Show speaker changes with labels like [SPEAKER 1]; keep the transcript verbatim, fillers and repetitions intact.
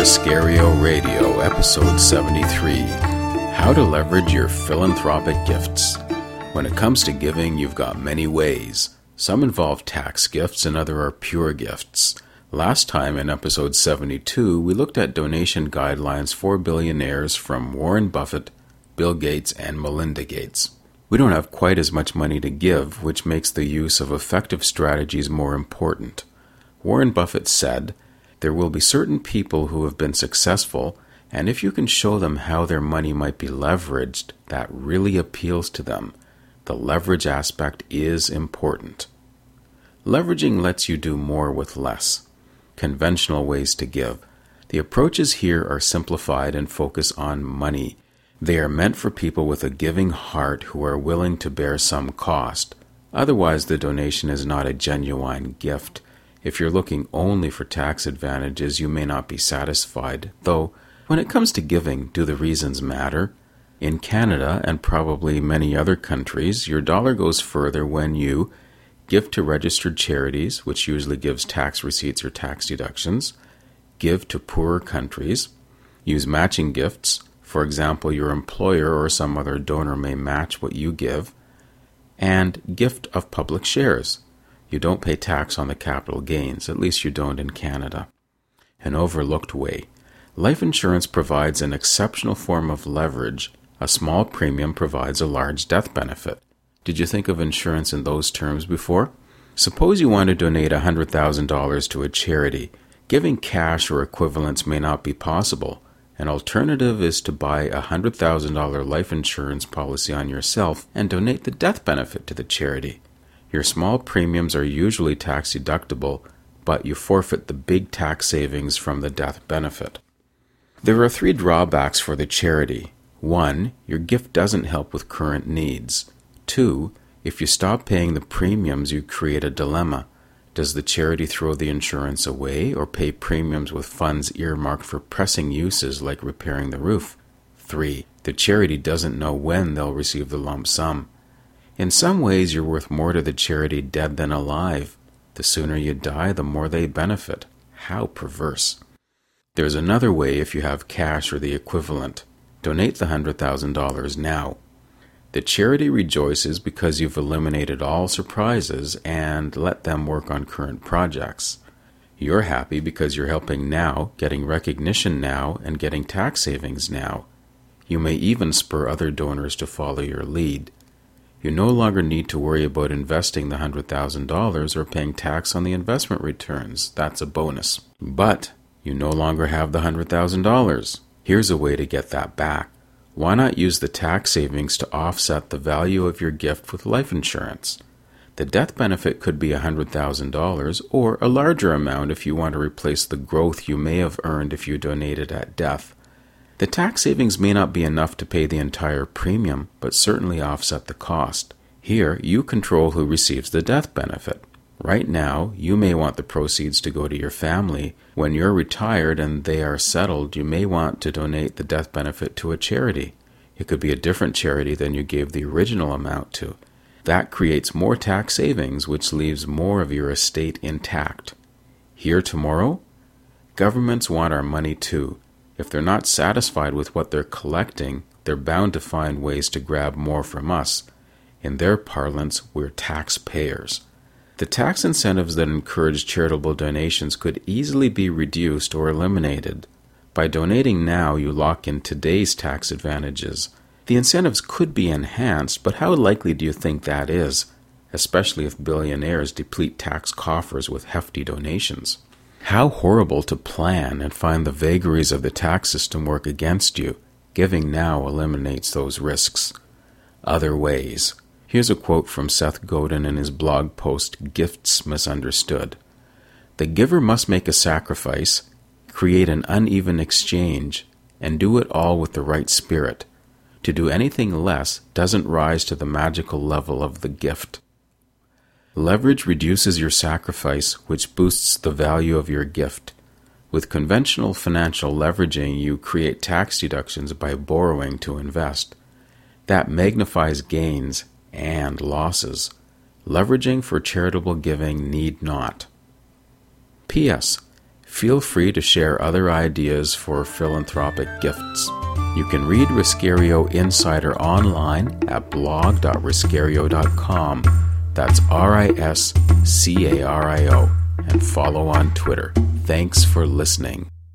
[SPEAKER 1] Riscario Radio, Episode seventy-three, How to Leverage Your Philanthropic Gifts. When it comes to giving, you've got many ways. Some involve tax gifts and other are pure gifts. Last time in Episode seventy-two, we looked at donation guidelines for billionaires from Warren Buffett, Bill Gates, and Melinda Gates. We don't have quite as much money to give, which makes the use of effective strategies more important. Warren Buffett said, "There will be certain people who have been successful, and if you can show them how their money might be leveraged, that really appeals to them. The leverage aspect is important." Leveraging lets you do more with less. Conventional ways to give. The approaches here are simplified and focus on money. They are meant for people with a giving heart who are willing to bear some cost. Otherwise, the donation is not a genuine gift. If you're looking only for tax advantages, you may not be satisfied. Though, when it comes to giving, do the reasons matter? In Canada, and probably many other countries, your dollar goes further when you give to registered charities, which usually gives tax receipts or tax deductions, give to poorer countries, use matching gifts. For example, your employer or some other donor may match what you give, and gift of public shares. You don't pay tax on the capital gains, at least you don't in Canada. An overlooked way. Life insurance provides an exceptional form of leverage. A small premium provides a large death benefit. Did you think of insurance in those terms before? Suppose you want to donate one hundred thousand dollars to a charity. Giving cash or equivalents may not be possible. An alternative is to buy a one hundred thousand dollars life insurance policy on yourself and donate the death benefit to the charity. Your small premiums are usually tax deductible, but you forfeit the big tax savings from the death benefit. There are three drawbacks for the charity. One, your gift doesn't help with current needs. Two, if you stop paying the premiums, you create a dilemma. Does the charity throw the insurance away or pay premiums with funds earmarked for pressing uses like repairing the roof? Three, the charity doesn't know when they'll receive the lump sum. In some ways, you're worth more to the charity dead than alive. The sooner you die, the more they benefit. How perverse. There's another way if you have cash or the equivalent. Donate the one hundred thousand dollars now. The charity rejoices because you've eliminated all surprises and let them work on current projects. You're happy because you're helping now, getting recognition now, and getting tax savings now. You may even spur other donors to follow your lead. You no longer need to worry about investing the one hundred thousand dollars or paying tax on the investment returns. That's a bonus. But you no longer have the one hundred thousand dollars. Here's a way to get that back. Why not use the tax savings to offset the value of your gift with life insurance? The death benefit could be one hundred thousand dollars or a larger amount if you want to replace the growth you may have earned if you donated at death. The tax savings may not be enough to pay the entire premium, but certainly offset the cost. Here, you control who receives the death benefit. Right now, you may want the proceeds to go to your family. When you're retired and they are settled, you may want to donate the death benefit to a charity. It could be a different charity than you gave the original amount to. That creates more tax savings, which leaves more of your estate intact. Here tomorrow? Governments want our money too. If they're not satisfied with what they're collecting, they're bound to find ways to grab more from us. In their parlance, we're taxpayers. The tax incentives that encourage charitable donations could easily be reduced or eliminated. By donating now, you lock in today's tax advantages. The incentives could be enhanced, but how likely do you think that is, especially if billionaires deplete tax coffers with hefty donations? How horrible to plan and find the vagaries of the tax system work against you. Giving now eliminates those risks. Other ways. Here's a quote from Seth Godin in his blog post, Gifts Misunderstood. "The giver must make a sacrifice, create an uneven exchange, and do it all with the right spirit. To do anything less doesn't rise to the magical level of the gift." Leverage reduces your sacrifice, which boosts the value of your gift. With conventional financial leveraging, you create tax deductions by borrowing to invest. That magnifies gains and losses. Leveraging for charitable giving need not. P S Feel free to share other ideas for philanthropic gifts. You can read Riscario Insider online at blog dot riscario dot com. That's R I S C A R I O. And follow on Twitter. Thanks for listening.